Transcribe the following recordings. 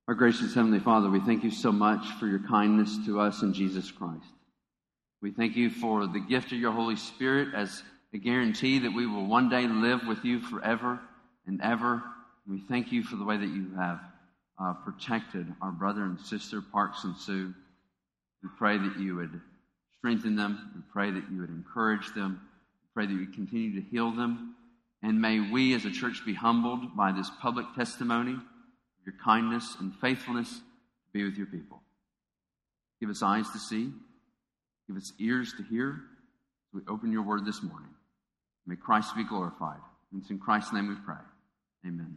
Our gracious Heavenly Father, we thank you so much for your kindness to us in Jesus Christ. We thank you for the gift of your Holy Spirit as a guarantee that we will one day live with you forever and ever. We thank you for the way that you have protected our brother and sister, Parks and Sue. We pray that you would strengthen them. We pray that you would encourage them. We pray that you would continue to heal them. And may we as a church be humbled by this public testimony, your kindness and faithfulness to be with your people. Give us eyes to see. Give us ears to hear. We open your word this morning. May Christ be glorified. And it's in Christ's name we pray. Amen.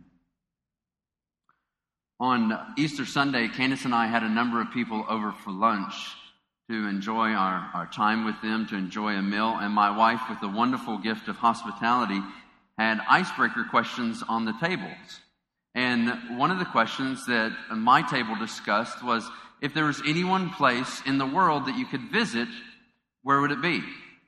On Easter Sunday, Candace and I had a number of people over for lunch to enjoy our time with them, to enjoy a meal. And my wife, with the wonderful gift of hospitality, had icebreaker questions on the tables. And one of the questions that my table discussed was, if there was any one place in the world that you could visit, where would it be?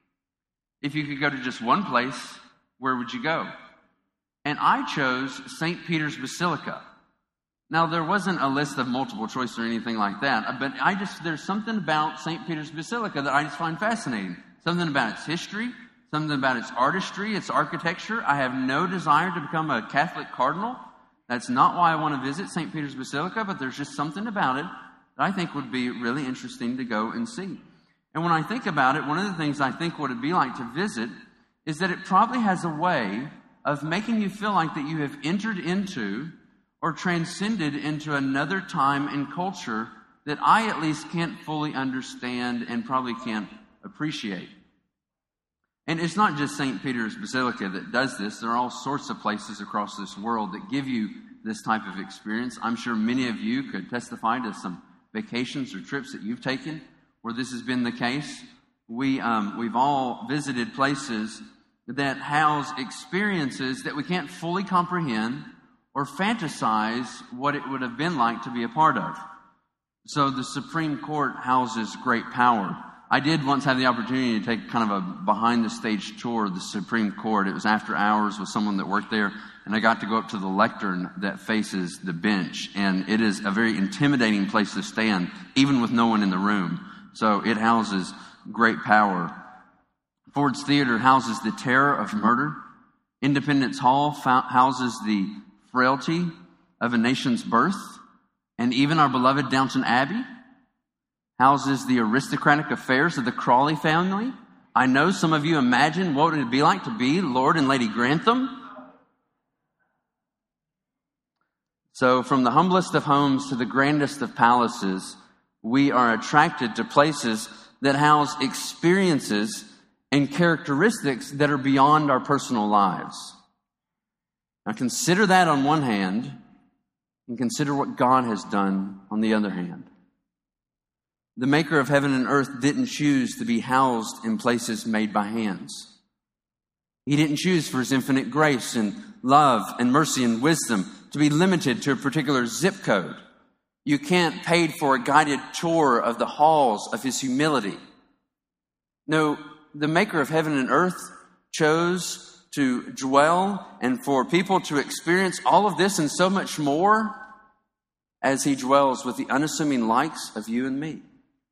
If you could go to just one place, where would you go? And I chose St. Peter's Basilica. Now, there wasn't a list of multiple choice or anything like that, but there's something about St. Peter's Basilica that I just find fascinating. Something about its history, something about its artistry, its architecture. I have no desire to become a Catholic cardinal. That's not why I want to visit St. Peter's Basilica, but there's just something about it that I think would be really interesting to go and see. And when I think about it, one of the things I think what it'd be like to visit is that it probably has a way of making you feel like that you have entered into or transcended into another time and culture that I at least can't fully understand and probably can't appreciate. And it's not just St. Peter's Basilica that does this. There are all sorts of places across this world that give you this type of experience. I'm sure many of you could testify to some vacations or trips that you've taken where this has been the case. We've all visited places that house experiences that we can't fully comprehend or fantasize what it would have been like to be a part of. So the Supreme Court houses great power. I did once have the opportunity to take kind of a behind-the-stage tour of the Supreme Court. It was after hours with someone that worked there, and I got to go up to the lectern that faces the bench. And it is a very intimidating place to stand, even with no one in the room. So it houses great power. Ford's Theater houses the terror of murder. Independence Hall houses the frailty of a nation's birth. And even our beloved Downton Abbey houses the aristocratic affairs of the Crawley family. I know some of you imagine what it would be like to be Lord and Lady Grantham. So from the humblest of homes to the grandest of palaces, we are attracted to places that house experiences and characteristics that are beyond our personal lives. Now consider that on one hand, and consider what God has done on the other hand. The maker of heaven and earth didn't choose to be housed in places made by hands. He didn't choose for his infinite grace and love and mercy and wisdom to be limited to a particular zip code. You can't pay for a guided tour of the halls of his humility. No, the maker of heaven and earth chose to dwell and for people to experience all of this and so much more as he dwells with the unassuming likes of you and me.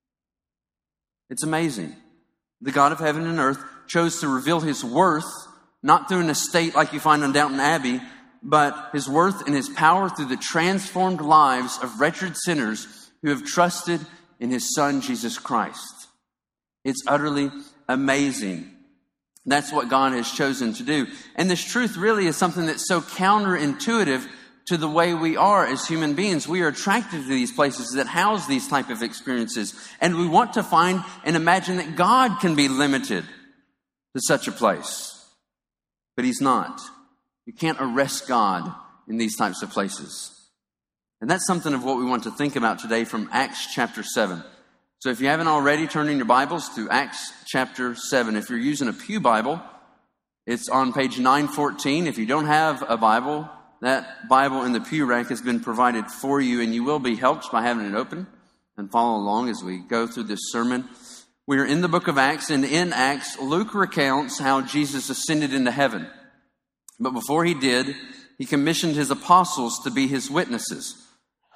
It's amazing. The God of heaven and earth chose to reveal his worth, not through an estate like you find on Downton Abbey, but his worth and his power through the transformed lives of wretched sinners who have trusted in his Son, Jesus Christ. It's utterly amazing. That's what God has chosen to do. And this truth really is something that's so counterintuitive to the way we are as human beings. We are attracted to these places that house these type of experiences. And we want to find and imagine that God can be limited to such a place. But he's not. You can't arrest God in these types of places. And that's something of what we want to think about today from Acts chapter 7. So if you haven't already, turn in your Bibles to Acts chapter 7. If you're using a pew Bible, it's on page 914. If you don't have a Bible, that Bible in the pew rack has been provided for you, and you will be helped by having it open and follow along as we go through this sermon. We are in the book of Acts, and in Acts, Luke recounts how Jesus ascended into heaven. But before he did, he commissioned his apostles to be his witnesses.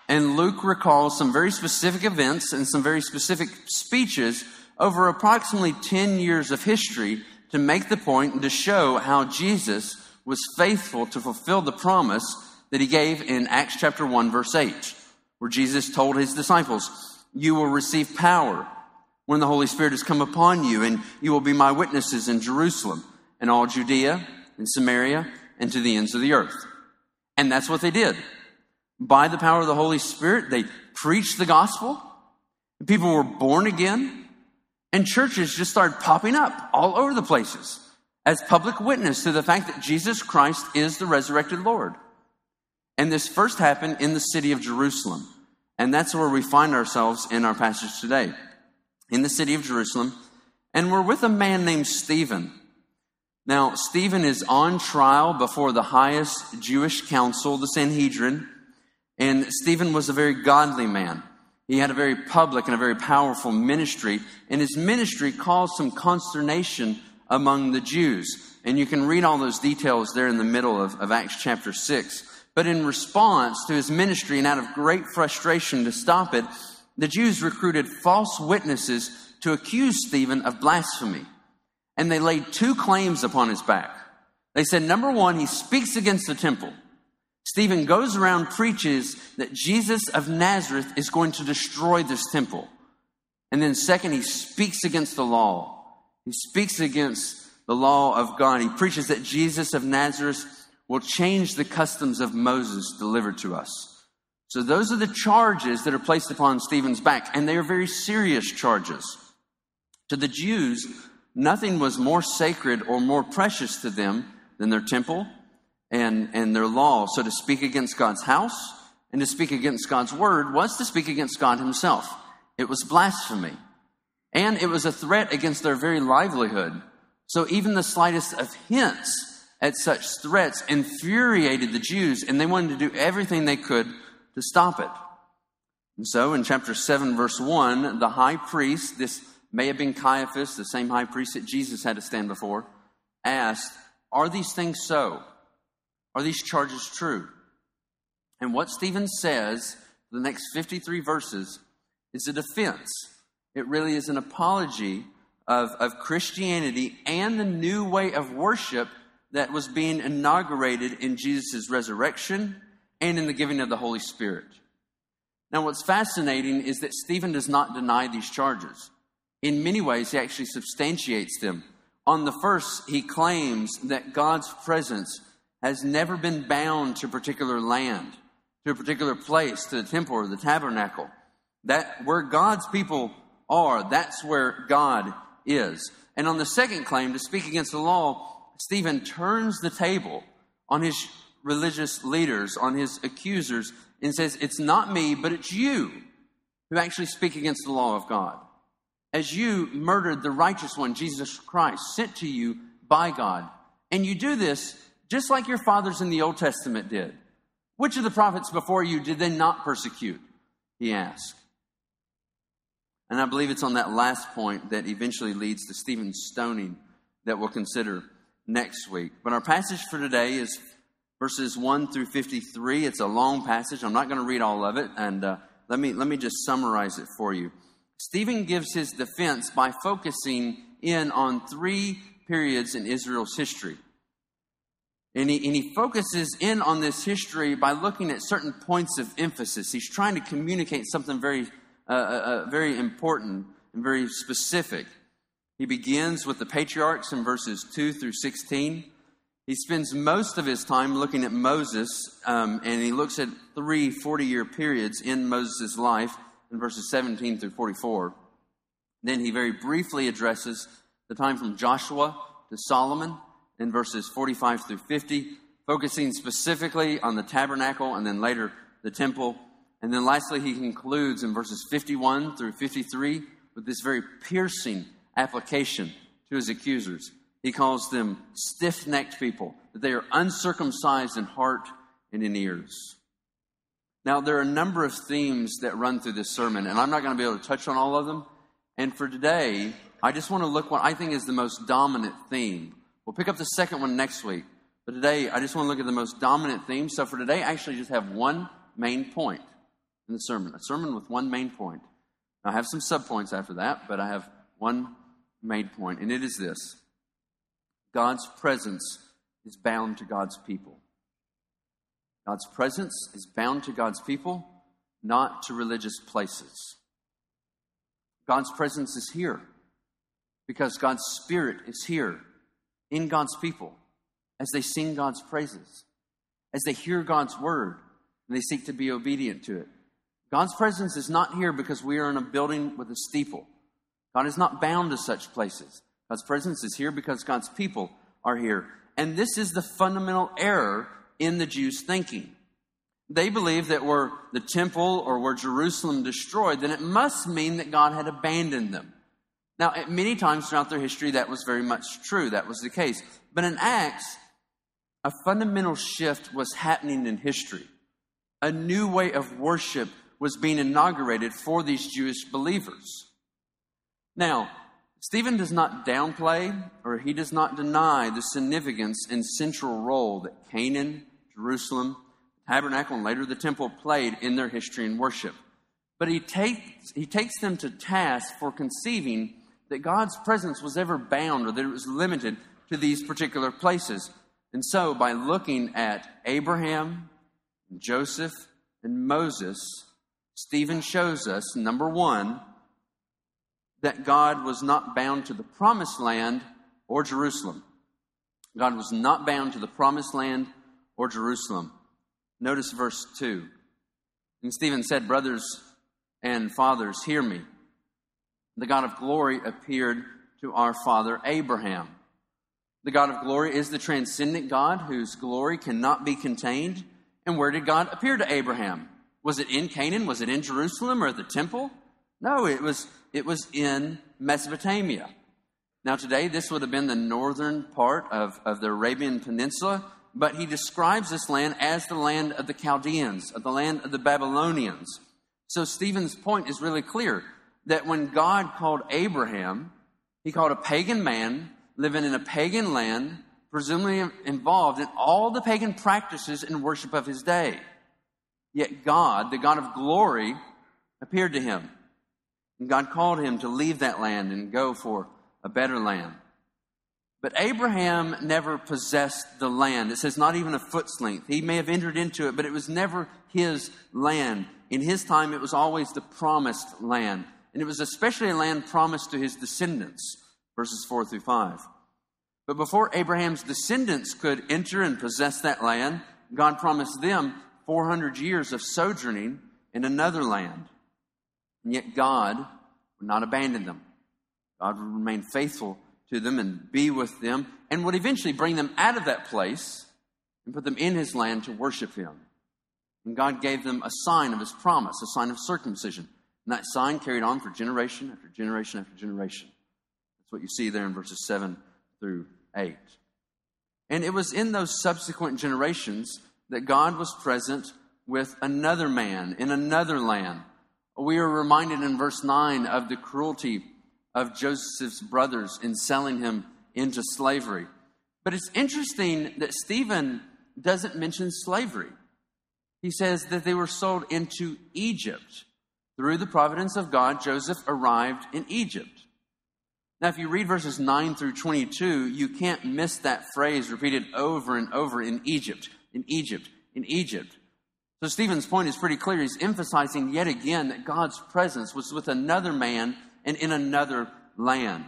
And Luke recalls some very specific events and some very specific speeches over approximately 10 years of history to make the point and to show how Jesus was faithful to fulfill the promise that he gave in Acts chapter 1, verse 8, where Jesus told his disciples, "You will receive power when the Holy Spirit has come upon you, and you will be my witnesses in Jerusalem and all Judea and Samaria and to the ends of the earth." And that's what they did. By the power of the Holy Spirit, they preached the gospel. People were born again. And churches just started popping up all over the places as public witness to the fact that Jesus Christ is the resurrected Lord. And this first happened in the city of Jerusalem. And that's where we find ourselves in our passage today. In the city of Jerusalem. And we're with a man named Stephen. Now, Stephen is on trial before the highest Jewish council, the Sanhedrin. And Stephen was a very godly man. He had a very public and a very powerful ministry, and his ministry caused some consternation among the Jews. And you can read all those details there in the middle of Acts chapter 6. But in response to his ministry and out of great frustration to stop it, the Jews recruited false witnesses to accuse Stephen of blasphemy. And they laid 2 claims upon his back. They said, number one, he speaks against the temple. Stephen goes around, preaches that Jesus of Nazareth is going to destroy this temple. And then second, he speaks against the law. He speaks against the law of God. He preaches that Jesus of Nazareth will change the customs of Moses delivered to us. So those are the charges that are placed upon Stephen's back, and they are very serious charges. To the Jews, nothing was more sacred or more precious to them than their temple and their law. So to speak against God's house and to speak against God's word was to speak against God himself. It was blasphemy. And it was a threat against their very livelihood. So even the slightest of hints at such threats infuriated the Jews, and they wanted to do everything they could to stop it. And so in chapter 7, verse 1, the high priest, this may have been Caiaphas, the same high priest that Jesus had to stand before, asked, "Are these things so? Are these charges true?" And what Stephen says, the next 53 verses, is a defense. It really is an apology of Christianity and the new way of worship that was being inaugurated in Jesus' resurrection and in the giving of the Holy Spirit. Now, what's fascinating is that Stephen does not deny these charges. In many ways, he actually substantiates them. On the first, he claims that God's presence has never been bound to a particular land, to a particular place, to the temple or the tabernacle. That where God's people are, that's where God is. And on the second claim, to speak against the law, Stephen turns the table on his religious leaders, on his accusers, and says, "It's not me, but it's you who actually speak against the law of God. As you murdered the righteous one, Jesus Christ, sent to you by God. And you do this just like your fathers in the Old Testament did. Which of the prophets before you did they not persecute?" he asked. And I believe it's on that last point that eventually leads to Stephen's stoning that we'll consider next week. But our passage for today is verses 1 through 53. It's a long passage. I'm not going to read all of it. And let me just summarize it for you. Stephen gives his defense by focusing in on 3 periods in Israel's history. And he focuses in on this history by looking at certain points of emphasis. He's trying to communicate something very important and very specific. He begins with the patriarchs in verses 2 through 16. He spends most of his time looking at Moses, and he looks at 3 40-year periods in Moses' life in verses 17 through 44. Then he very briefly addresses the time from Joshua to Solomon in verses 45 through 50, focusing specifically on the tabernacle and then later the temple. And then lastly, he concludes in verses 51 through 53 with this very piercing application to his accusers. He calls them stiff-necked people, that they are uncircumcised in heart and in ears. Now, there are a number of themes that run through this sermon, and I'm not going to be able to touch on all of them. And for today, I just want to look what I think is the most dominant theme. We'll pick up the second one next week. But today, I just want to look at the most dominant theme. So for today, I actually just have one main point. in the sermon. A sermon with one main point. I have some subpoints after that, but I have one main point, and it is this. God's presence is bound to God's people. God's presence is bound to God's people, not to religious places. God's presence is here because God's Spirit is here in God's people as they sing God's praises, as they hear God's word, and they seek to be obedient to it. God's presence is not here because we are in a building with a steeple. God is not bound to such places. God's presence is here because God's people are here. And this is the fundamental error in the Jews' thinking. They believe that were the temple or were Jerusalem destroyed, then it must mean that God had abandoned them. Now, at many times throughout their history, that was very much true. That was the case. But in Acts, a fundamental shift was happening in history. A new way of worship was being inaugurated for these Jewish believers. Now, Stephen does not downplay or he does not deny the significance and central role that Canaan, Jerusalem, Tabernacle, and later the temple played in their history and worship. But he takes them to task for conceiving that God's presence was ever bound or that it was limited to these particular places. And so by looking at Abraham, Joseph, and Moses, Stephen shows us, number one, that God was not bound to the promised land or Jerusalem. God was not bound to the promised land or Jerusalem. Notice verse 2. And Stephen said, "Brothers and fathers, hear me. The God of glory appeared to our father Abraham." The God of glory is the transcendent God whose glory cannot be contained. And where did God appear to Abraham? Was it in Canaan? Was it in Jerusalem or at the temple? No, it was in Mesopotamia. Now today, this would have been the northern part of the Arabian Peninsula, but he describes this land as the land of the Chaldeans, of the land of the Babylonians. So Stephen's point is really clear, that when God called Abraham, he called a pagan man living in a pagan land, presumably involved in all the pagan practices and worship of his day. Yet God, the God of glory, appeared to him. And God called him to leave that land and go for a better land. But Abraham never possessed the land. It says not even a foot's length. He may have entered into it, but it was never his land. In his time, it was always the promised land. And it was especially a land promised to his descendants, verses 4 through 5. But before Abraham's descendants could enter and possess that land, God promised them 400 years of sojourning in another land. And yet God would not abandon them. God would remain faithful to them and be with them and would eventually bring them out of that place and put them in his land to worship him. And God gave them a sign of his promise, a sign of circumcision. And that sign carried on for generation after generation after generation. That's what you see there in verses 7 through 8. And it was in those subsequent generations that God was present with another man in another land. We are reminded in verse 9 of the cruelty of Joseph's brothers in selling him into slavery. But it's interesting that Stephen doesn't mention slavery. He says that they were sold into Egypt. Through the providence of God, Joseph arrived in Egypt. Now, if you read verses 9 through 22, you can't miss that phrase repeated over and over, in Egypt, in Egypt, in Egypt. So Stephen's point is pretty clear. He's emphasizing yet again that God's presence was with another man and in another land.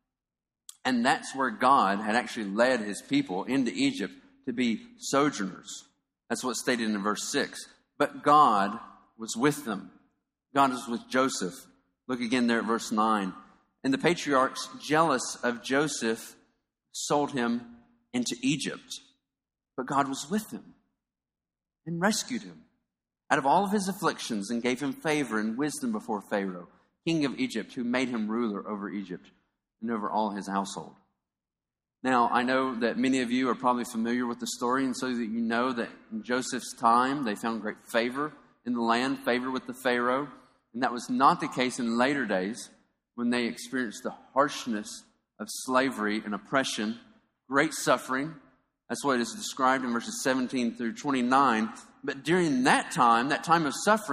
And that's where God had actually led his people into Egypt to be sojourners. That's what's stated in verse 6. But God was with them. God was with Joseph. Look again there at verse 9. And the patriarchs, jealous of Joseph, sold him into Egypt. But God was with him and rescued him out of all of his afflictions and gave him favor and wisdom before Pharaoh, king of Egypt, who made him ruler over Egypt and over all his household. Now, I know that many of you are probably familiar with the story, and so that you know that in Joseph's time, they found great favor in the land, favor with the Pharaoh. And that was not the case in later days when they experienced the harshness of slavery and oppression, great suffering. That's what is described in verses 17 through 29. But during that time of suffering,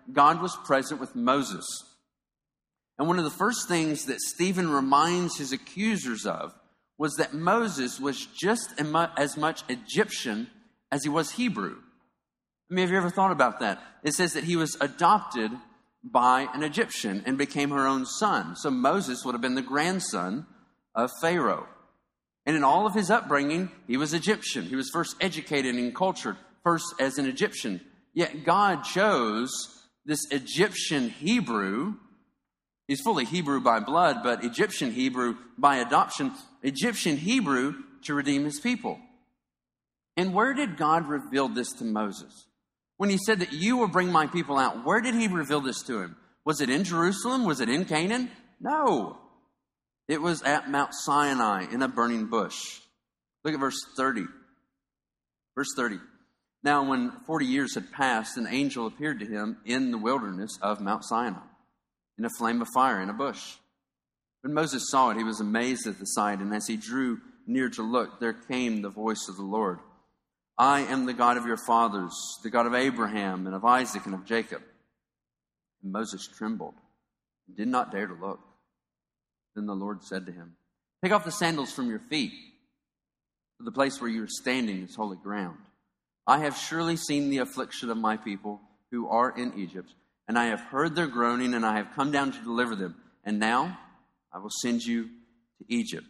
God was present with Moses. And one of the first things that Stephen reminds his accusers of was that Moses was just as much Egyptian as he was Hebrew. I mean, have you ever thought about that? It says that he was adopted by an Egyptian and became her own son. So Moses would have been the grandson of Pharaoh. And in all of his upbringing, he was Egyptian. He was first educated and cultured, first as an Egyptian. Yet God chose this Egyptian Hebrew. He's fully Hebrew by blood, but Egyptian Hebrew by adoption. Egyptian Hebrew to redeem his people. And where did God reveal this to Moses? When he said that you will bring my people out, where did he reveal this to him? Was it in Jerusalem? Was it in Canaan? No. It was at Mount Sinai in a burning bush. Look at verse 30. Verse 30. Now, when 40 years had passed, an angel appeared to him in the wilderness of Mount Sinai, in a flame of fire in a bush. When Moses saw it, he was amazed at the sight, and as he drew near to look, there came the voice of the Lord. I am the God of your fathers, the God of Abraham and of Isaac and of Jacob. And Moses trembled and did not dare to look. Then the Lord said to him, take off the sandals from your feet, for the place where you are standing is holy ground. I have surely seen the affliction of my people who are in Egypt, and I have heard their groaning, and I have come down to deliver them. And now I will send you to Egypt.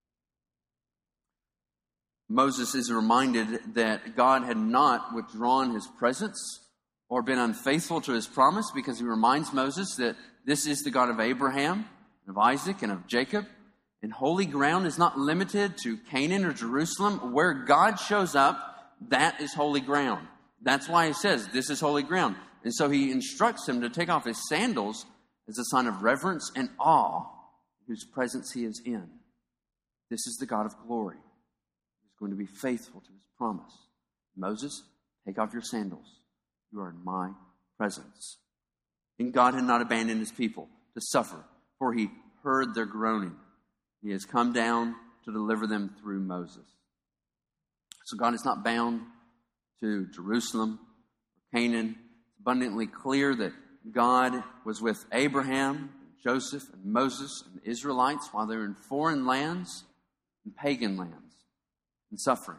Moses is reminded that God had not withdrawn his presence or been unfaithful to his promise, because he reminds Moses that this is the God of Abraham, of Isaac, and of Jacob. And holy ground is not limited to Canaan or Jerusalem. Where God shows up, that is holy ground. That's why he says this is holy ground. And so he instructs him to take off his sandals as a sign of reverence and awe, whose presence he is in. This is the God of glory. Going to be faithful to his promise. Moses, take off your sandals. You are in my presence. And God had not abandoned his people to suffer, for he heard their groaning. He has come down to deliver them through Moses. So God is not bound to Jerusalem or Canaan. It's abundantly clear that God was with Abraham, and Joseph, and Moses, and the Israelites while they were in foreign lands and pagan lands and suffering.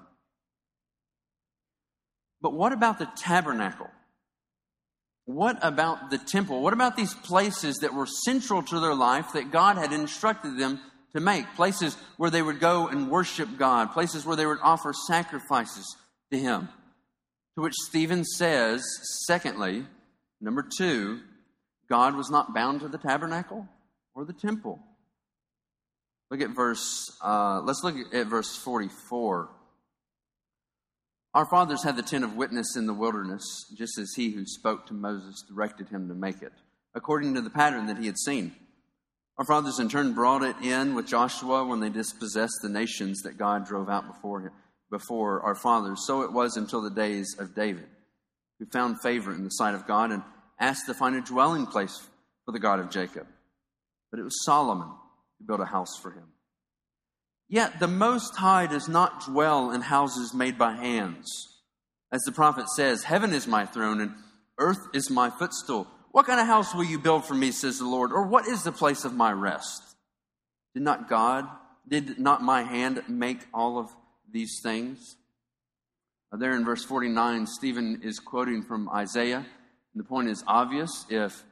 But what about the tabernacle? What about the temple? What about these places that were central to their life that God had instructed them to make? Places where they would go and worship God. Places where they would offer sacrifices to him. To which Stephen says, secondly, number 2, God was not bound to the tabernacle or the temple. Look at let's look at verse 44. Our fathers had the tent of witness in the wilderness, just as he who spoke to Moses directed him to make it, according to the pattern that he had seen. Our fathers in turn brought it in with Joshua when they dispossessed the nations that God drove out before our fathers. So it was until the days of David, who found favor in the sight of God and asked to find a dwelling place for the God of Jacob. But it was Solomon who built a house for him. Yet the Most High does not dwell in houses made by hands. As the prophet says, heaven is my throne and earth is my footstool. What kind of house will you build for me, says the Lord? Or what is the place of my rest? Did not my hand make all of these things? There in verse 49, Stephen is quoting from Isaiah. And the point is obvious.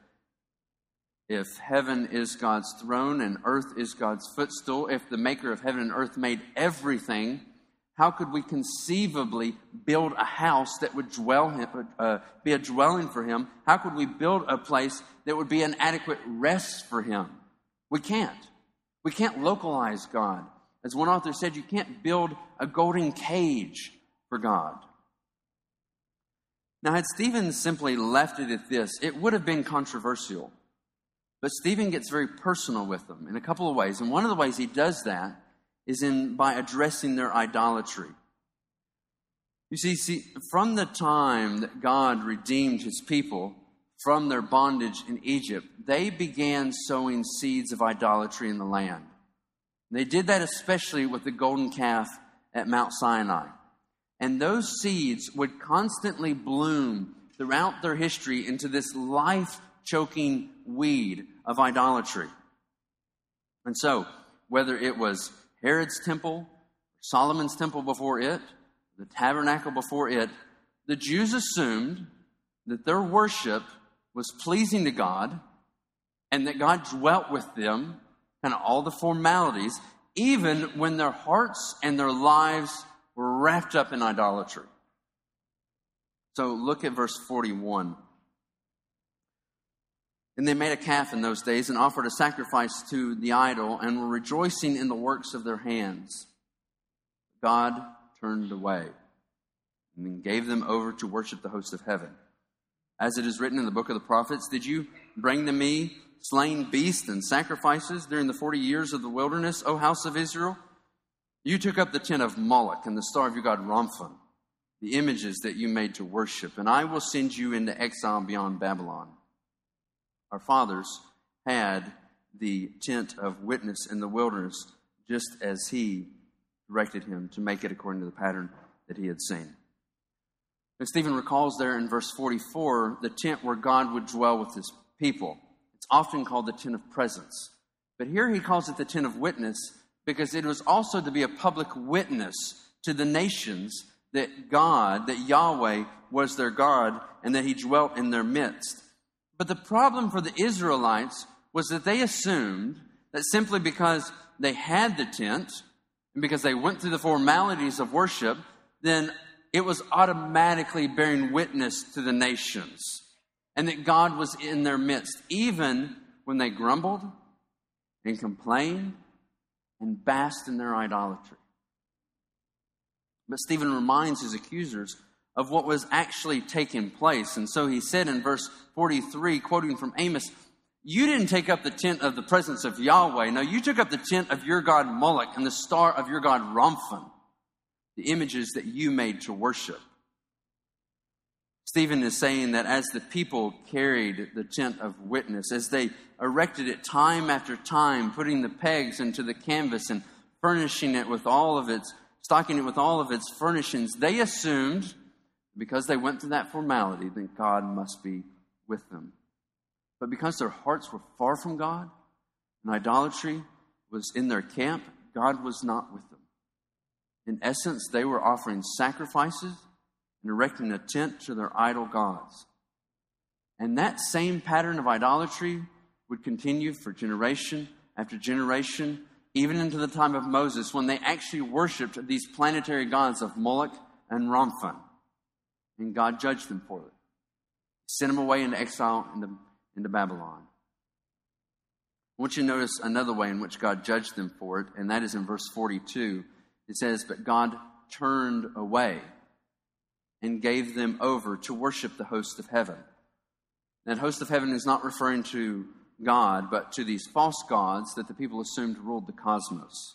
If heaven is God's throne and earth is God's footstool, if the maker of heaven and earth made everything, how could we conceivably build a house that would be a dwelling for him? How could we build a place that would be an adequate rest for him? We can't. We can't localize God. As one author said, you can't build a golden cage for God. Now, had Stephen simply left it at this, it would have been controversial. But Stephen gets very personal with them in a couple of ways. And one of the ways he does that is by addressing their idolatry. You see, from the time that God redeemed his people from their bondage in Egypt, they began sowing seeds of idolatry in the land. And they did that especially with the golden calf at Mount Sinai. And those seeds would constantly bloom throughout their history into this life-choking weed of idolatry. And so, whether it was Herod's temple, Solomon's temple before it, the tabernacle before it, the Jews assumed that their worship was pleasing to God and that God dwelt with them, kind of all the formalities, even when their hearts and their lives were wrapped up in idolatry. So look at verse 41. And they made a calf in those days and offered a sacrifice to the idol and were rejoicing in the works of their hands. God turned away and then gave them over to worship the host of heaven. As it is written in the book of the prophets, did you bring to me slain beasts and sacrifices during the 40 years of the wilderness, O house of Israel? You took up the tent of Moloch and the star of your god Romphan, the images that you made to worship, and I will send you into exile beyond Babylon. Our fathers had the tent of witness in the wilderness, just as he directed him to make it according to the pattern that he had seen. And Stephen recalls there in verse 44, the tent where God would dwell with his people. It's often called the tent of presence. But here he calls it the tent of witness because it was also to be a public witness to the nations that God, that Yahweh was their God and that he dwelt in their midst. But the problem for the Israelites was that they assumed that simply because they had the tent and because they went through the formalities of worship, then it was automatically bearing witness to the nations and that God was in their midst, even when they grumbled and complained and basked in their idolatry. But Stephen reminds his accusers of what was actually taking place. And so he said in verse 43, quoting from Amos, you didn't take up the tent of the presence of Yahweh. No, you took up the tent of your god Moloch and the star of your god Romphan, the images that you made to worship. Stephen is saying that as the people carried the tent of witness, as they erected it time after time, putting the pegs into the canvas and furnishing it with all of its, stocking it with all of its furnishings, they assumed, because they went through that formality, that God must be with them. But because their hearts were far from God, and idolatry was in their camp, God was not with them. In essence, they were offering sacrifices and erecting a tent to their idol gods. And that same pattern of idolatry would continue for generation after generation, even into the time of Moses, when they actually worshipped these planetary gods of Moloch and Romphan. And God judged them for it. Sent them away into exile into Babylon. I want you to notice another way in which God judged them for it, and that is in verse 42. It says, but God turned away and gave them over to worship the host of heaven. That host of heaven is not referring to God, but to these false gods that the people assumed ruled the cosmos.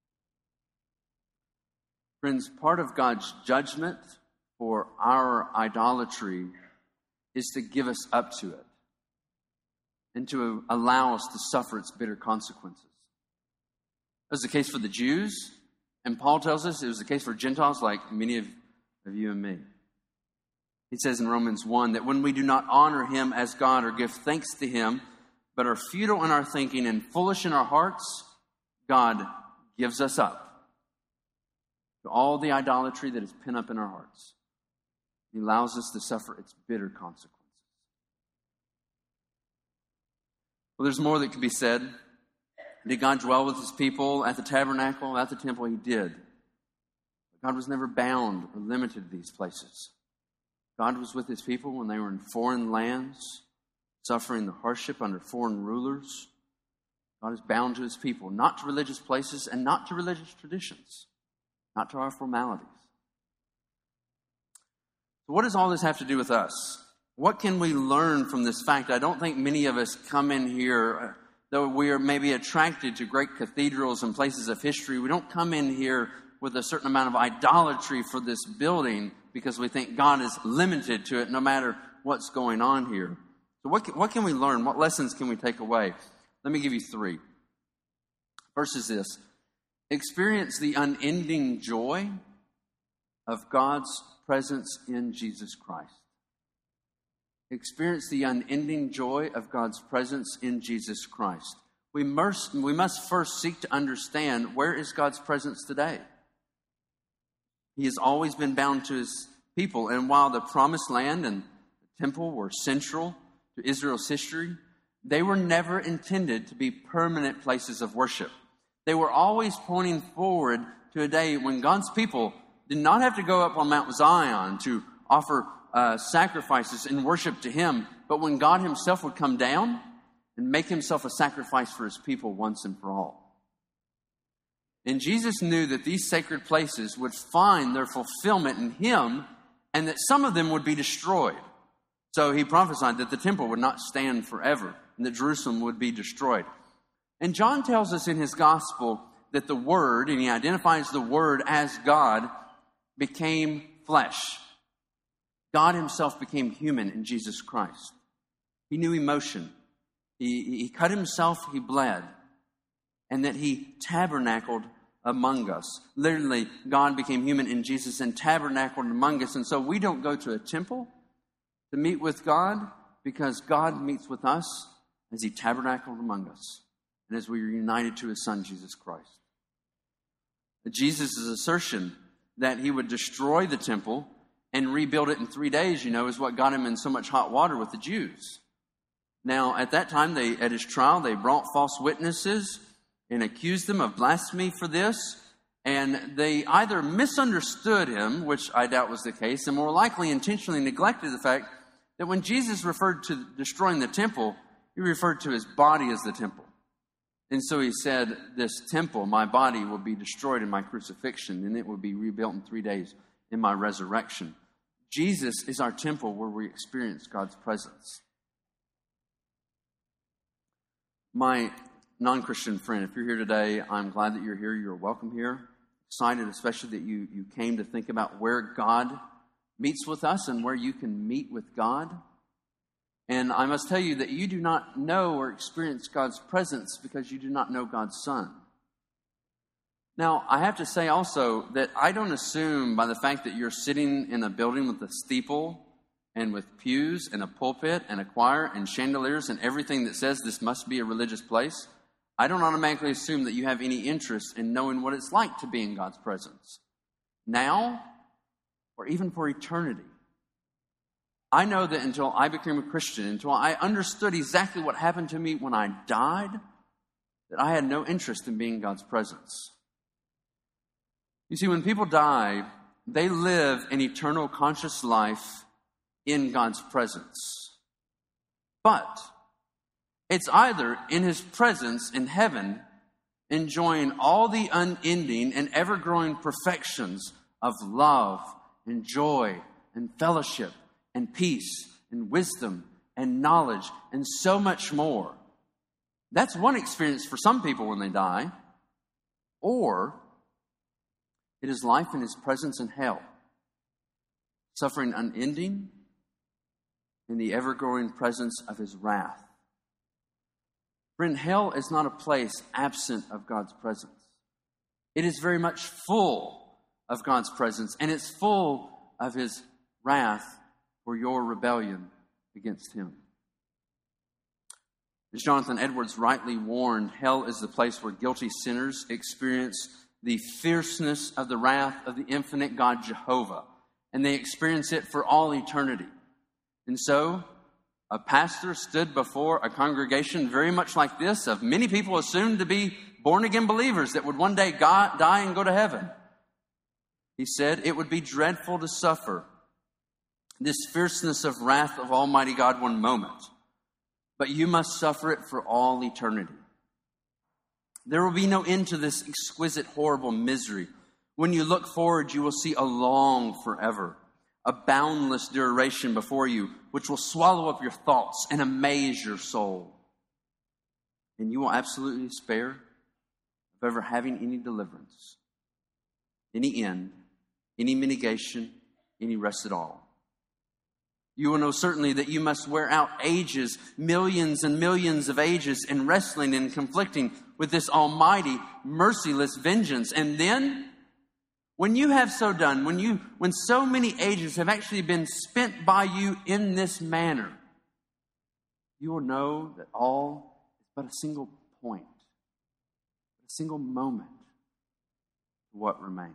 Friends, part of God's judgment for our idolatry is to give us up to it and to allow us to suffer its bitter consequences. That was the case for the Jews, and Paul tells us it was the case for Gentiles like many of you and me. He says in Romans 1 that when we do not honor him as God or give thanks to him, but are futile in our thinking and foolish in our hearts, God gives us up to all the idolatry that is pent up in our hearts. He allows us to suffer its bitter consequences. Well, there's more that could be said. Did God dwell with his people at the tabernacle, at the temple? He did. But God was never bound or limited to these places. God was with his people when they were in foreign lands, suffering the hardship under foreign rulers. God is bound to his people, not to religious places and not to religious traditions, not to our formalities. So what does all this have to do with us? What can we learn from this fact? I don't think many of us come in here, though we are maybe attracted to great cathedrals and places of history. We don't come in here with a certain amount of idolatry for this building because we think God is limited to it no matter what's going on here. So what can we learn? What lessons can we take away? Let me give you 3. First is this. Experience the unending joy of God's presence in Jesus Christ. experience the unending joy of God's presence in Jesus Christ, we must first seek to understand, where is God's presence today? He has always been bound to his people. And while the promised land and the temple were central to Israel's history, they were never intended to be permanent places of worship. They were always pointing forward to a day when God's people did not have to go up on Mount Zion to offer sacrifices and worship to him, but when God himself would come down and make himself a sacrifice for his people once and for all. And Jesus knew that these sacred places would find their fulfillment in him, and that some of them would be destroyed. So he prophesied that the temple would not stand forever, and that Jerusalem would be destroyed. And John tells us in his gospel that the Word, and he identifies the Word as God, became flesh. God himself became human in Jesus Christ. He knew emotion. He cut himself, he bled, and that he tabernacled among us. Literally, God became human in Jesus and tabernacled among us. And so we don't go to a temple to meet with God, because God meets with us as he tabernacled among us and as we are united to his Son, Jesus Christ. Jesus' assertion that he would destroy the temple and rebuild it in 3 days, is what got him in so much hot water with the Jews. Now, at that time, at his trial, they brought false witnesses and accused them of blasphemy for this. And they either misunderstood him, which I doubt was the case, and more likely intentionally neglected the fact that when Jesus referred to destroying the temple, he referred to his body as the temple. And so he said, this temple, my body, will be destroyed in my crucifixion, and it will be rebuilt in 3 days in my resurrection. Jesus is our temple where we experience God's presence. My non-Christian friend, if you're here today, I'm glad that you're here. You're welcome here. Excited especially that you came to think about where God meets with us and where you can meet with God. And I must tell you that you do not know or experience God's presence because you do not know God's Son. Now, I have to say also that I don't assume by the fact that you're sitting in a building with a steeple and with pews and a pulpit and a choir and chandeliers and everything that says this must be a religious place, I don't automatically assume that you have any interest in knowing what it's like to be in God's presence, now or even for eternity. I know that until I became a Christian, until I understood exactly what happened to me when I died, that I had no interest in being in God's presence. You see, when people die, they live an eternal conscious life in God's presence. But it's either in his presence in heaven, enjoying all the unending and ever-growing perfections of love and joy and fellowship and peace and wisdom and knowledge and so much more. That's one experience for some people when they die. Or it is life in his presence in hell, suffering unending in the ever-growing presence of his wrath. Friend, hell is not a place absent of God's presence. It is very much full of God's presence, and it's full of his wrath for your rebellion against him. As Jonathan Edwards rightly warned, hell is the place where guilty sinners experience the fierceness of the wrath of the infinite God Jehovah, and they experience it for all eternity. And so, a pastor stood before a congregation very much like this, of many people assumed to be born-again believers that would one day die and go to heaven. He said, it would be dreadful to suffer this fierceness of wrath of Almighty God one moment, but you must suffer it for all eternity. There will be no end to this exquisite, horrible misery. When you look forward, you will see a long forever, a boundless duration before you, which will swallow up your thoughts and amaze your soul. And you will absolutely despair of ever having any deliverance, any end, any mitigation, any rest at all. You will know certainly that you must wear out ages, millions and millions of ages, in wrestling and conflicting with this almighty, merciless vengeance. And then, when you have so done, when so many ages have actually been spent by you in this manner, you will know that all is but a single point, a single moment to what remains.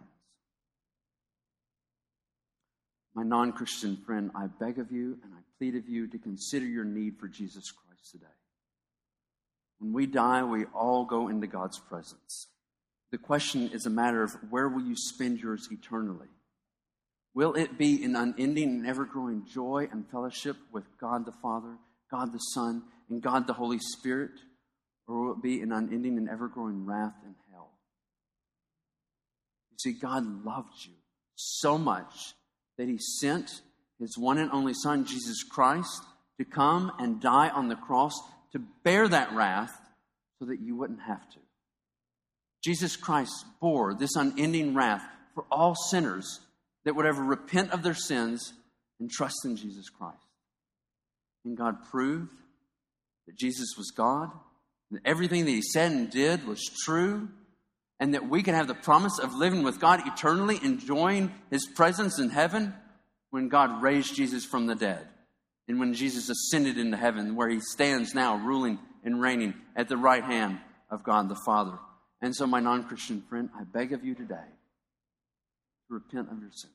My non-Christian friend, I beg of you and I plead of you to consider your need for Jesus Christ today. When we die, we all go into God's presence. The question is a matter of where will you spend yours eternally? Will it be in unending and ever-growing joy and fellowship with God the Father, God the Son, and God the Holy Spirit? Or will it be in unending and ever-growing wrath and hell? You see, God loved you so much that He sent His one and only Son, Jesus Christ, to come and die on the cross to bear that wrath so that you wouldn't have to. Jesus Christ bore this unending wrath for all sinners that would ever repent of their sins and trust in Jesus Christ. And God proved that Jesus was God, and everything that He said and did was true, and that we can have the promise of living with God eternally, enjoying His presence in heaven when God raised Jesus from the dead, and when Jesus ascended into heaven, where He stands now ruling and reigning at the right hand of God the Father. And so, my non-Christian friend, I beg of you today to repent of your sins,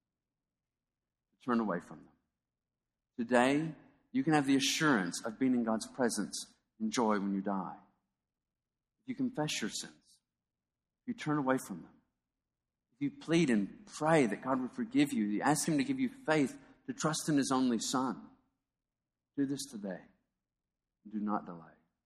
to turn away from them. Today, you can have the assurance of being in God's presence and joy when you die. If you confess your sins, if you turn away from them, if you plead and pray that God would forgive you, you ask Him to give you faith to trust in His only Son, do this today. Do not delay.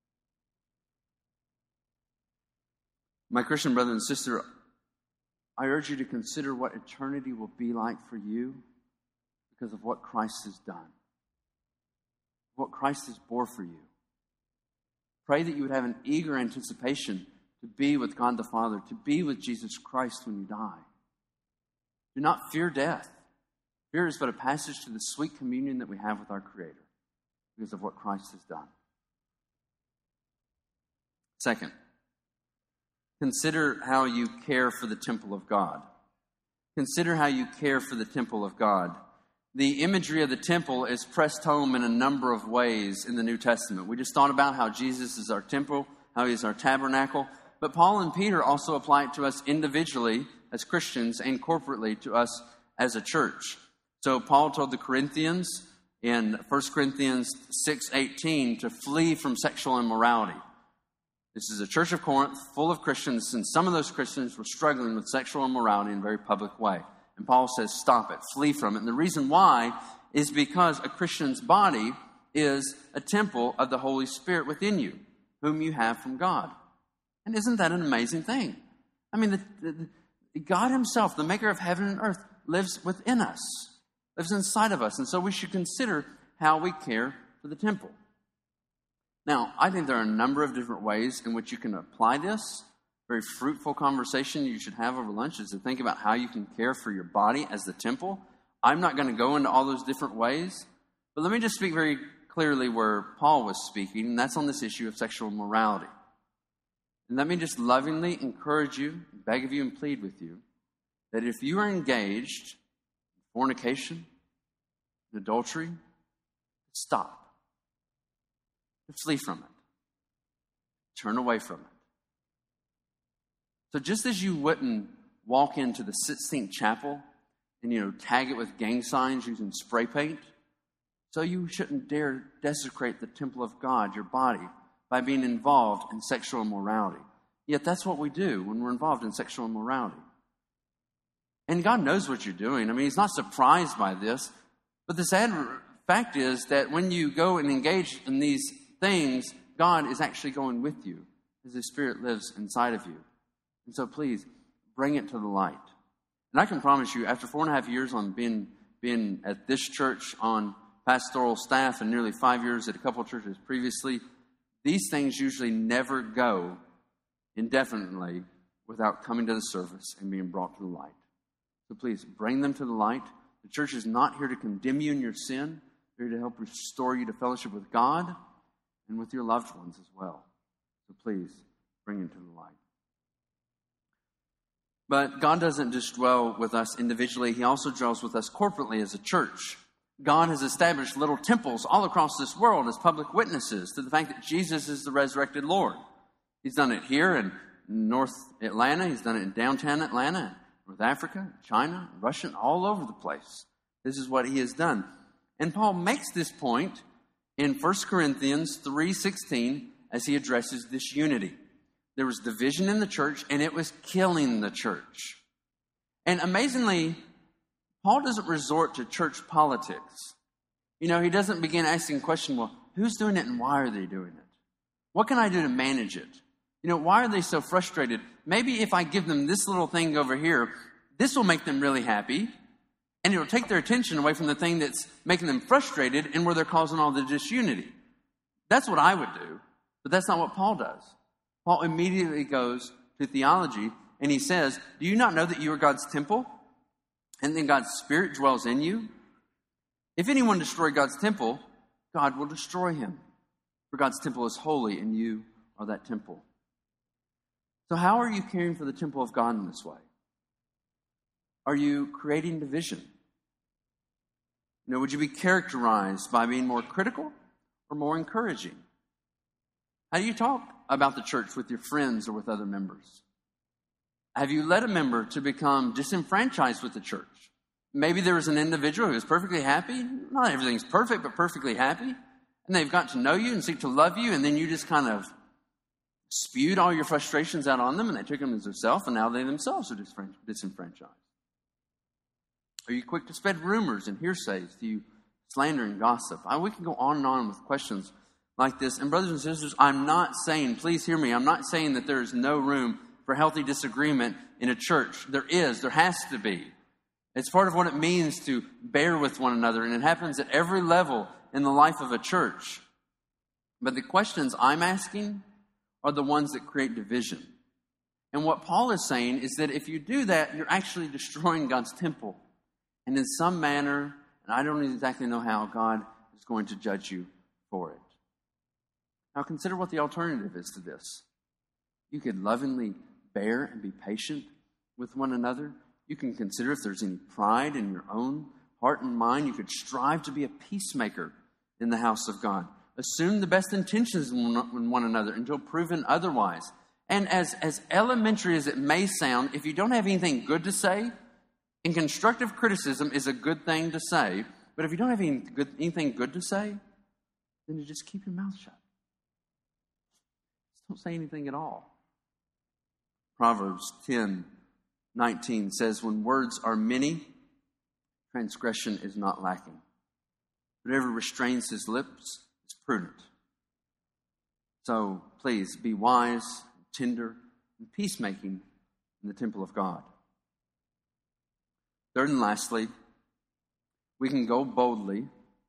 My Christian brother and sister, I urge you to consider what eternity will be like for you because of what Christ has done, what Christ has bore for you. Pray that you would have an eager anticipation to be with God the Father, to be with Jesus Christ when you die. Do not fear death. Fear is but a passage to the sweet communion that we have with our Creator because of what Christ has done. Second, consider how you care for the temple of God. Consider how you care for the temple of God. The imagery of the temple is pressed home in a number of ways in the New Testament. We just thought about how Jesus is our temple, how He is our tabernacle. But Paul and Peter also apply it to us individually as Christians and corporately to us as a church. So Paul told the Corinthians in 1 Corinthians 6:18 to flee from sexual immorality. This is a church of Corinth full of Christians, and some of those Christians were struggling with sexual immorality in a very public way. And Paul says, stop it, flee from it. And the reason why is because a Christian's body is a temple of the Holy Spirit within you, whom you have from God. And isn't that an amazing thing? I mean, God Himself, the maker of heaven and earth, lives within us, lives inside of us. And so we should consider how we care for the temple. Now, I think there are a number of different ways in which you can apply this. Very fruitful conversation you should have over lunch is to think about how you can care for your body as the temple. I'm not going to go into all those different ways, but let me just speak very clearly where Paul was speaking, and that's on this issue of sexual morality. And let me just lovingly encourage you, beg of you, and plead with you that if you are engaged in fornication, in adultery, stop. Flee from it. Turn away from it. So just as you wouldn't walk into the Sistine Chapel and, tag it with gang signs using spray paint, so you shouldn't dare desecrate the temple of God, your body, by being involved in sexual immorality. Yet that's what we do when we're involved in sexual immorality. And God knows what you're doing. I mean, He's not surprised by this. But the sad fact is that when you go and engage in these things, God is actually going with you as His Spirit lives inside of you. And so please, bring it to the light. And I can promise you, after 4.5 years on being at this church on pastoral staff and nearly 5 years at a couple of churches previously, these things usually never go indefinitely without coming to the surface and being brought to the light. So please, bring them to the light. The church is not here to condemn you in your sin. We're here to help restore you to fellowship with God and with your loved ones as well. So please, bring it to the light. But God doesn't just dwell with us individually. He also dwells with us corporately as a church. God has established little temples all across this world as public witnesses to the fact that Jesus is the resurrected Lord. He's done it here in North Atlanta. He's done it in downtown Atlanta, North Africa, China, Russia, all over the place. This is what he has done. And Paul makes this point in 1 Corinthians 3:16 as he addresses this unity. There was division in the church, and it was killing the church. And amazingly, Paul doesn't resort to church politics. He doesn't begin asking the question, well, who's doing it and why are they doing it? What can I do to manage it? Why are they so frustrated? Maybe if I give them this little thing over here, this will make them really happy, and it'll take their attention away from the thing that's making them frustrated and where they're causing all the disunity. That's what I would do, but that's not what Paul does. Paul immediately goes to theology, and he says, do you not know that you are God's temple, and then God's Spirit dwells in you? If anyone destroy God's temple, God will destroy him. For God's temple is holy, and you are that temple. So how are you caring for the temple of God in this way? Are you creating division? Would you be characterized by being more critical or more encouraging? How do you talk about the church with your friends or with other members? Have you led a member to become disenfranchised with the church? Maybe there was an individual who was perfectly happy. Not everything's perfect, but perfectly happy. And they've got to know you and seek to love you, and then you just kind of spewed all your frustrations out on them, and they took them as themselves, and now they themselves are disenfranchised. Are you quick to spread rumors and hearsays? Do you slander and gossip? We can go on with questions like this. And brothers and sisters, I'm not saying, please hear me, I'm not saying that there is no room for healthy disagreement in a church. There is. There has to be. It's part of what it means to bear with one another, and it happens at every level in the life of a church. But the questions I'm asking are the ones that create division. And what Paul is saying is that if you do that, you're actually destroying God's temple. And in some manner, and I don't exactly know how, God is going to judge you for it. Now consider what the alternative is to this. You could lovingly bear and be patient with one another. You can consider if there's any pride in your own heart and mind. You could strive to be a peacemaker in the house of God. Assume the best intentions in one another until proven otherwise. And as elementary as it may sound, if you don't have anything good to say, and constructive criticism is a good thing to say, but if you don't have anything good to say, then you just keep your mouth shut. Just don't say anything at all. Proverbs 10:19 says, when words are many, transgression is not lacking. Whatever restrains his lips is prudent. So please be wise, tender, and peacemaking in the temple of God. Third and lastly, we can go boldly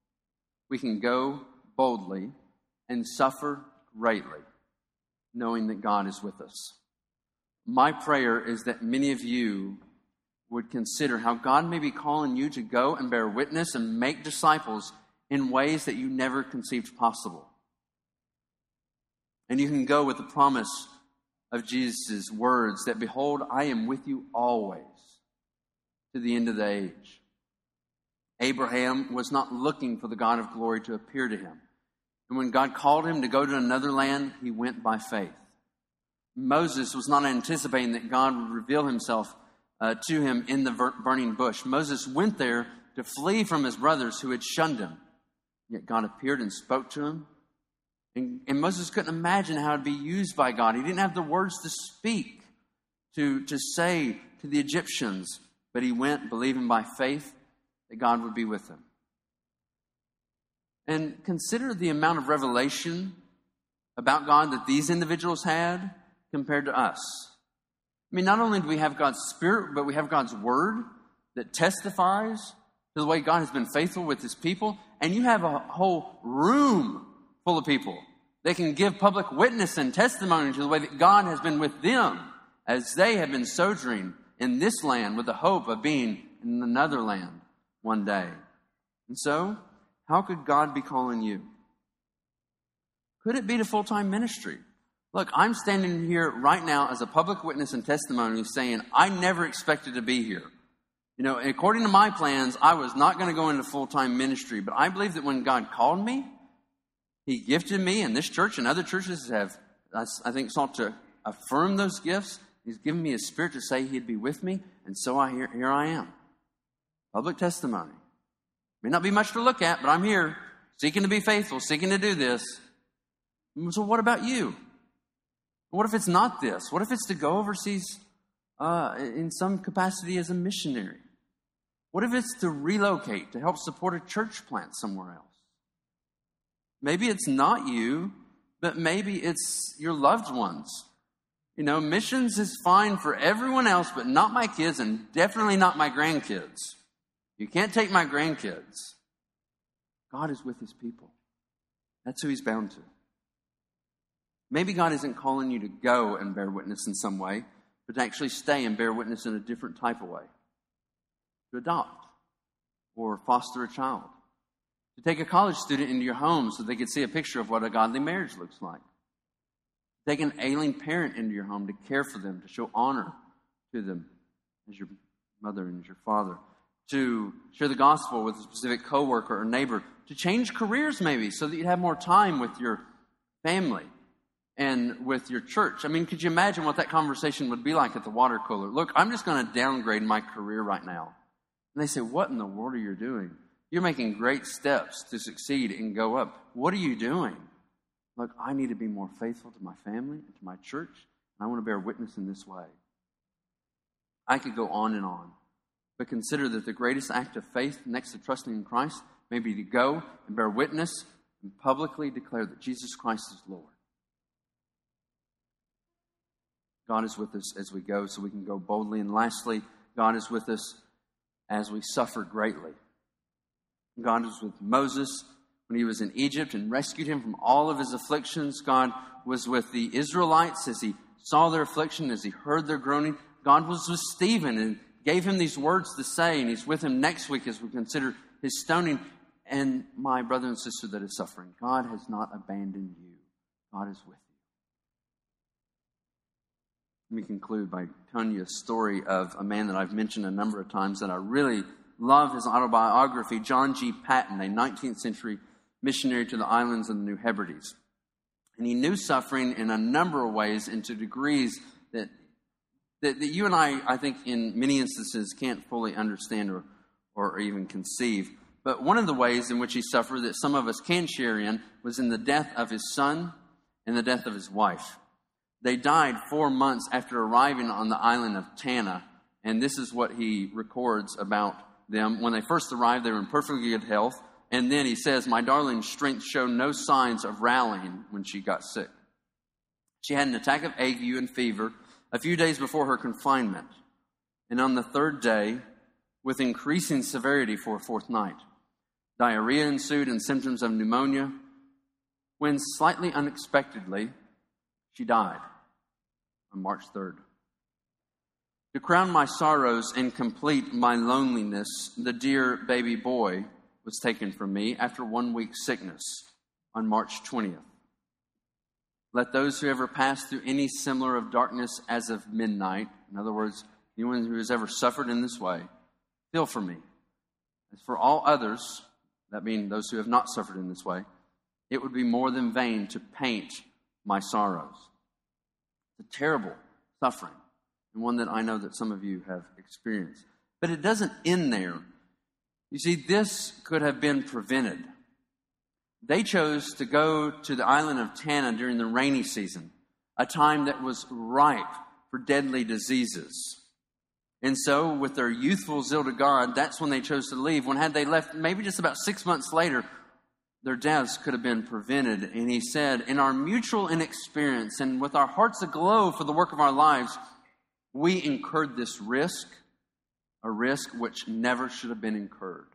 and suffer greatly, knowing that God is with us. My prayer is that many of you would consider how God may be calling you to go and bear witness and make disciples in ways that you never conceived possible. And you can go with the promise of Jesus' words that, behold, I am with you always to the end of the age. Abraham was not looking for the God of glory to appear to him. And when God called him to go to another land, he went by faith. Moses was not anticipating that God would reveal himself to him in the burning bush. Moses went there to flee from his brothers who had shunned him. Yet God appeared and spoke to him. And Moses couldn't imagine how to be used by God. He didn't have the words to speak, to say to the Egyptians. But he went believing by faith that God would be with him. And consider the amount of revelation about God that these individuals had compared to us. I mean, not only do we have God's Spirit, but we have God's Word that testifies to the way God has been faithful with His people. And you have a whole room full of people that can give public witness and testimony to the way that God has been with them as they have been sojourning in this land with the hope of being in another land one day. And so, how could God be calling you? Could it be to full-time ministry? Look, I'm standing here right now as a public witness and testimony saying, I never expected to be here. You know, according to my plans, I was not going to go into full-time ministry, but I believe that when God called me, He gifted me, and this church and other churches have, I think, sought to affirm those gifts. He's given me His Spirit to say He'd be with me, and so here I am. Public testimony. May not be much to look at, but I'm here, seeking to be faithful, seeking to do this. So what about you? What if it's not this? What if it's to go overseas in some capacity as a missionary? What if it's to relocate, to help support a church plant somewhere else? Maybe it's not you, but maybe it's your loved ones. You know, missions is fine for everyone else, but not my kids and definitely not my grandkids. You can't take my grandkids. God is with His people. That's who He's bound to. Maybe God isn't calling you to go and bear witness in some way, but to actually stay and bear witness in a different type of way. To adopt or foster a child. To take a college student into your home so they could see a picture of what a godly marriage looks like. To take an ailing parent into your home to care for them, to show honor to them as your mother and as your father. To share the gospel with a specific coworker or neighbor. To change careers maybe so that you have more time with your family and with your church. I mean, could you imagine what that conversation would be like at the water cooler? Look, I'm just going to downgrade my career right now. And they say, what in the world are you doing? You're making great steps to succeed and go up. What are you doing? Look, I need to be more faithful to my family and to my church. And I want to bear witness in this way. I could go on and on. But consider that the greatest act of faith next to trusting in Christ may be to go and bear witness and publicly declare that Jesus Christ is Lord. God is with us as we go so we can go boldly. And lastly, God is with us as we suffer greatly. God was with Moses when he was in Egypt and rescued him from all of his afflictions. God was with the Israelites as He saw their affliction, as He heard their groaning. God was with Stephen and gave him these words to say, and He's with him next week as we consider his stoning. And my brother and sister that is suffering, God has not abandoned you. God is with you. Let me conclude by telling you a story of a man that I've mentioned a number of times that I really love his autobiography, John G. Paton, a 19th century missionary to the islands of the New Hebrides. And he knew suffering in a number of ways and to degrees that you and I think, in many instances can't fully understand or even conceive. But one of the ways in which he suffered that some of us can share in was in the death of his son and the death of his wife. They died 4 months after arriving on the island of Tanna, and this is what he records about them. When they first arrived, they were in perfectly good health, and then he says, "My darling's strength showed no signs of rallying when she got sick. She had an attack of ague and fever a few days before her confinement, and on the third day, with increasing severity for a fourth night. Diarrhea ensued and symptoms of pneumonia, when slightly unexpectedly, she died on March 3rd. To crown my sorrows and complete my loneliness, the dear baby boy was taken from me after 1 week's sickness on March 20th. Let those who ever pass through any similar of darkness as of midnight," in other words, anyone who has ever suffered in this way, "feel for me. As for all others," that means those who have not suffered in this way, "it would be more than vain to paint my sorrows." It's a terrible suffering, and one that I know that some of you have experienced. But it doesn't end there. You see, this could have been prevented. They chose to go to the island of Tanna during the rainy season, a time that was ripe for deadly diseases. And so, with their youthful zeal to God, that's when they chose to leave. When had they left, maybe just about 6 months later, their deaths could have been prevented. And he said, in our mutual inexperience and with our hearts aglow for the work of our lives, we incurred this risk, a risk which never should have been incurred.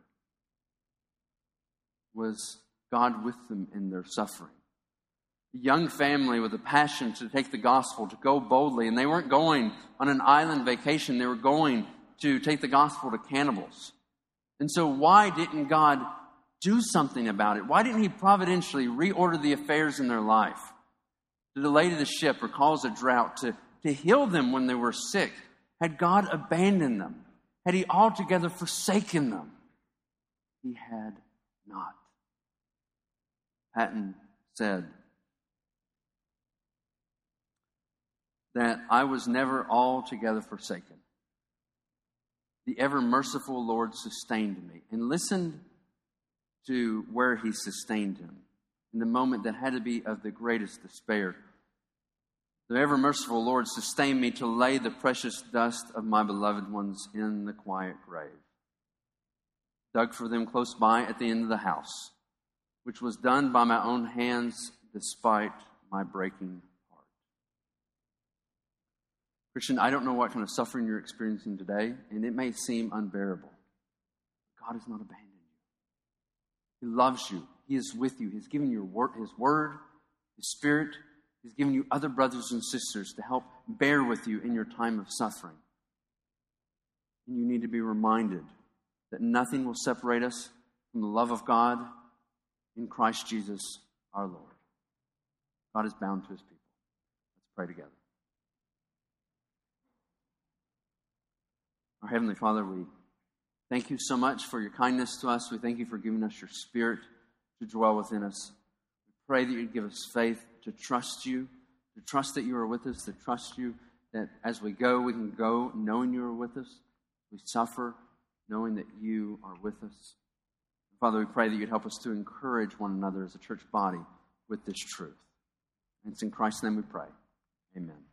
Was God with them in their suffering? A young family with a passion to take the gospel, to go boldly. And they weren't going on an island vacation. They were going to take the gospel to cannibals. And so why didn't God do something about it? Why didn't He providentially reorder the affairs in their life? To delay the ship or cause a drought, to heal them when they were sick? Had God abandoned them? Had he altogether forsaken them? He had not. Patton said that I was never altogether forsaken. The ever-merciful Lord sustained me. And listened to where he sustained him in the moment that had to be of the greatest despair. The ever-merciful Lord sustained me to lay the precious dust of my beloved ones in the quiet grave, dug for them close by at the end of the house, which was done by my own hands despite my breaking heart. Christian, I don't know what kind of suffering you're experiencing today, and it may seem unbearable. God has not abandoned you. He loves you. He is with you. He's given you His word, His Spirit. He's given you other brothers and sisters to help bear with you in your time of suffering. And you need to be reminded that nothing will separate us from the love of God in Christ Jesus our Lord. God is bound to His people. Let's pray together. Our Heavenly Father, we thank you so much for your kindness to us. We thank you for giving us your Spirit to dwell within us. We pray that you'd give us faith to trust you, to trust that you are with us, to trust you that as we go, we can go knowing you are with us. We suffer knowing that you are with us. Father, we pray that you'd help us to encourage one another as a church body with this truth. And it's in Christ's name we pray. Amen.